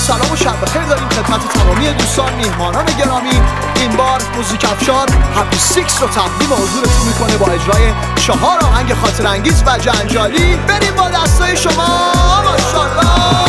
سلام و شب بخیر داریم خدمت تمامی دوستان میهمانان گرامی. این بار موزیک افشار هپی سیکس رو تقدیم حضورتون میکنه با اجرای 4 آهنگ خاطر انگیز و جنجالی. بریم با دستای شما ماشاءالله.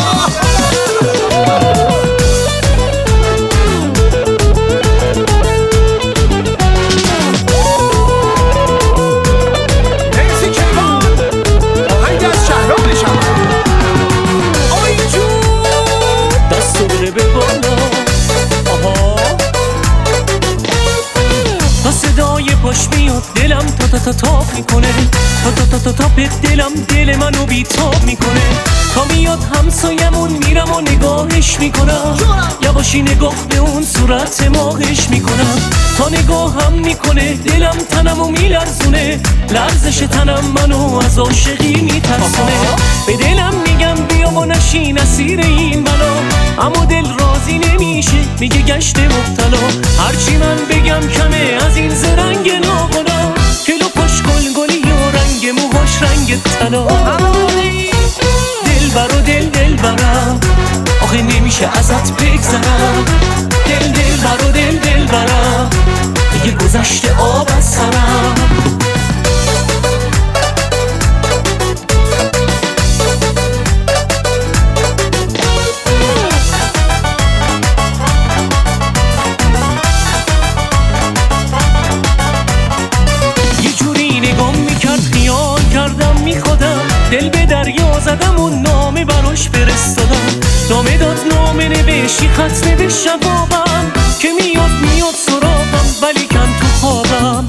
پاش میاد دلم تا تاپ میکنه، تا دلم دل منو بیتاب میکنه. تا میاد همسایمون میرم و نگاهش میکنم، یواشی نگاه به اون صورت ماهش میکنم. تا نگاهم میکنه دلم تنمو میلرزونه، لرزش تنم منو از عاشقی میترسونه. به دلم میگم بیا و نشین اسیر این بلا، اما دل راضی نمیشه میگه گشت مبتلا. هرچی من بگم کمه از این زرنگ ناقلا، کلو پاش گلگلی و رنگ موهاش رنگ طلا. دل برم آخه نمیشه ازت بگذرم، دل برم دیگه گذشته آب از سرم. دل به دریا زدم و نامه براش فرستادم، نامه داد نامه نوشی خط نوشت جوابم، که میاد سراغم ولی کن تو خوابم.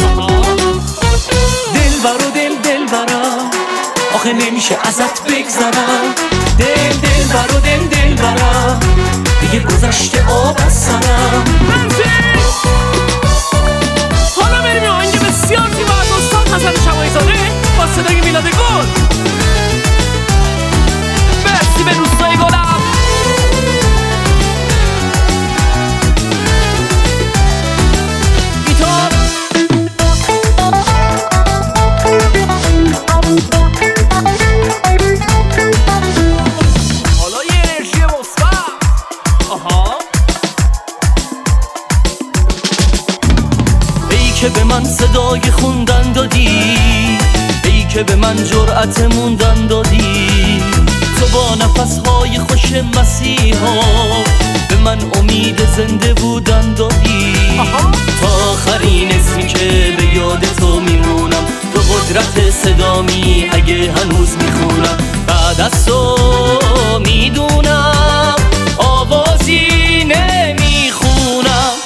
دل برم آخه نمیشه ازت بگذرم، دل برم دیگه گذشته آب از سرم. حالا بریم آهنگ بسیار زیبا از استاد حسن شماعی زاده با صدای میلاد گل. مرسی به دوستای گلم. گیتار حالا یه انرژی مثبت. ای که به من صدای خوندن دادی، ای که به من جرأت موندن دادی، تو با نفسهای خوش مسیحا به من امید زنده بودن دادی. تا آخرین اسمی که به یاد تو میمونم، تو قدرت صدامی اگه هنوز میخونم. بعد از تو میدونم آوازی نمیخونم.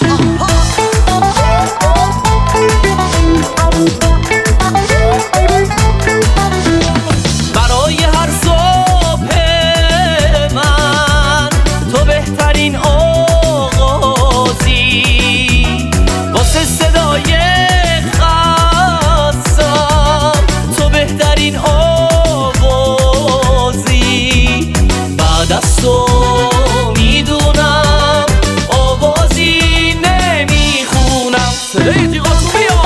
برای هر صبح من تو بهترین آغازی، واسه صدای خستم تو بهترین آوازی. بعد از تو میدونم آوازی نمیخونم. صدای تیغاتو بیا.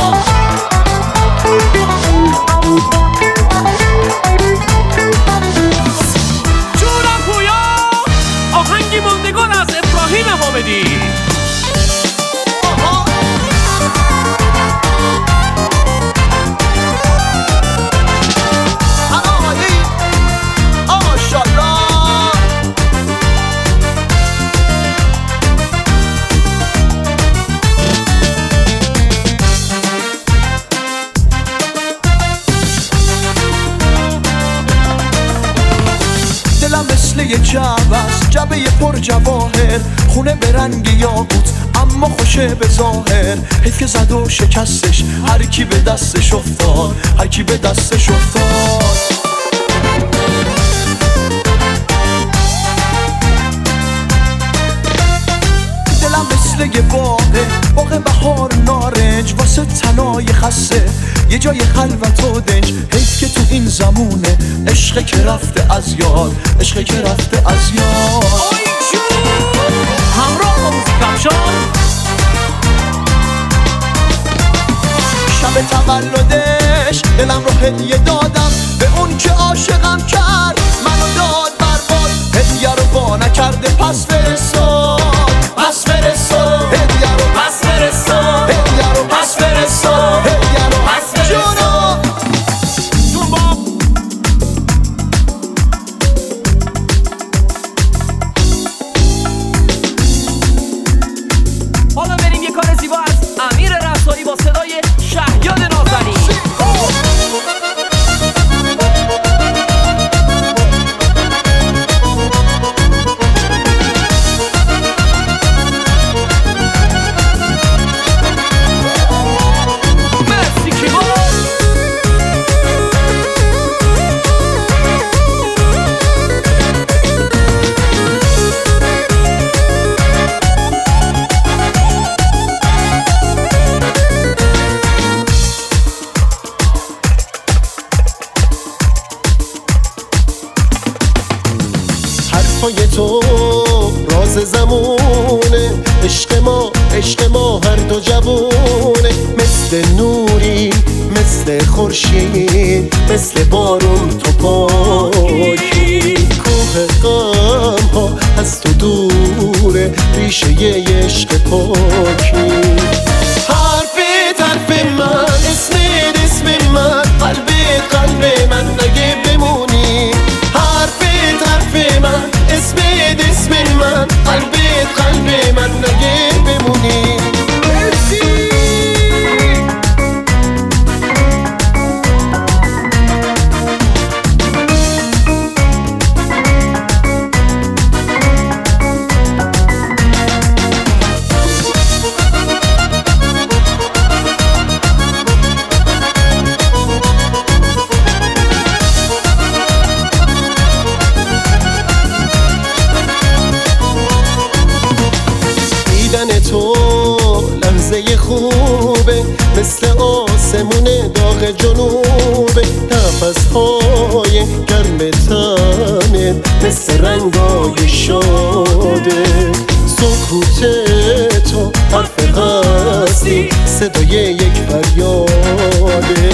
موندگان از ابراهیم حامدی. دلم مثل یه جعبه است، جعبه پر جواهر، خونه به رنگ یاقوت اما خوشه به ظاهر. حیف که زد و شکستش هر کی به دستش افتاد، هر کی به دستش افتاد. دلم مثل یه باغ بهار نارنج، واسه تنای خسته یه جای خلوت و دنج. حیف که تو این زمونه عشق که رفته از یاد، عشق که رفته از یاد. همراه با موزیک افشار شب تولدش دلم رو هدیه دادم به اون که عاشقم کرد، منو داد برباد، هدیه رو با نکرده پس فرست. حرفای تو راز زمونه، عشق ما هر دو جوونه. مثل نوری مثل خورشید، مثل بارون تو پاکی. کوه غم ها از تو دوره، ریشه ی عشق پاکی. حرف من، اسم من، قلب من نگه بمونی. حرف من، اسم من، قلب من نگه بمونی. تو لحظه خوبه، مثل آسمون داغ جنوبه. نفس‌های گرم تنت مثل رنگای شاده. سکوت تو حرف هستی، صدای یک فریاده.